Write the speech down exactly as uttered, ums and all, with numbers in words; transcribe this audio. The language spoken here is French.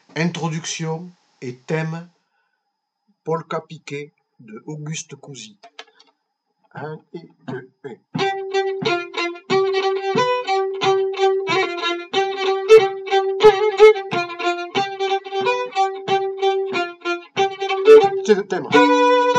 Introduction et thème Polka piquée de Auguste Cousy. Un et deux et. C'est le thème.